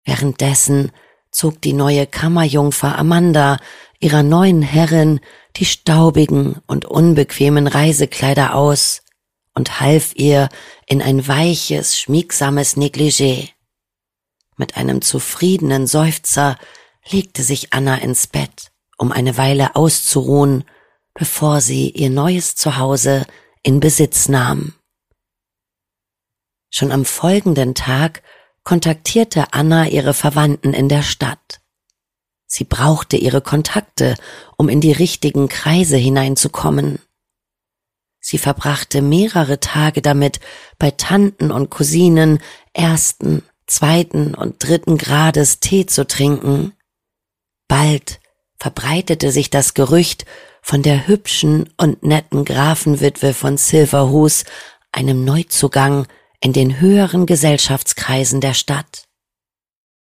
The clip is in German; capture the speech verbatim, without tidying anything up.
Währenddessen zog die neue Kammerjungfer Amanda ihrer neuen Herrin die staubigen und unbequemen Reisekleider aus und half ihr in ein weiches, schmiegsames Negligé. Mit einem zufriedenen Seufzer legte sich Anna ins Bett, um eine Weile auszuruhen, bevor sie ihr neues Zuhause in Besitz nahm. Schon am folgenden Tag kontaktierte Anna ihre Verwandten in der Stadt. Sie brauchte ihre Kontakte, um in die richtigen Kreise hineinzukommen. Sie verbrachte mehrere Tage damit, bei Tanten und Cousinen ersten, zweiten und dritten Grades Tee zu trinken. Bald verbreitete sich das Gerücht von der hübschen und netten Grafenwitwe von Silverhus, einem Neuzugang in den höheren Gesellschaftskreisen der Stadt.